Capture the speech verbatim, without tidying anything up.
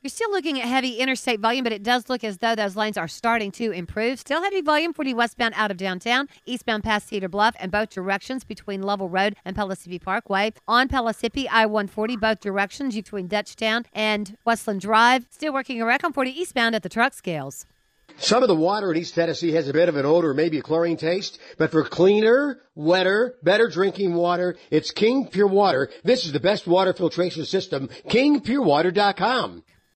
You're still looking at heavy interstate volume, but it does look as though those lanes are starting to improve. Still heavy volume for you westbound out of downtown, eastbound past Cedar Bluff, and both directions between Lovell Road and Pellissippi Parkway. On Pellissippi, I one forty, both directions between Dutchtown and Westland Drive. Still working a wreck on forty eastbound at the truck scales. Some of the water in East Tennessee has a bit of an odor, maybe a chlorine taste, but for cleaner, wetter, better drinking water, it's King Pure Water. This is the best water filtration system, king pure water dot com.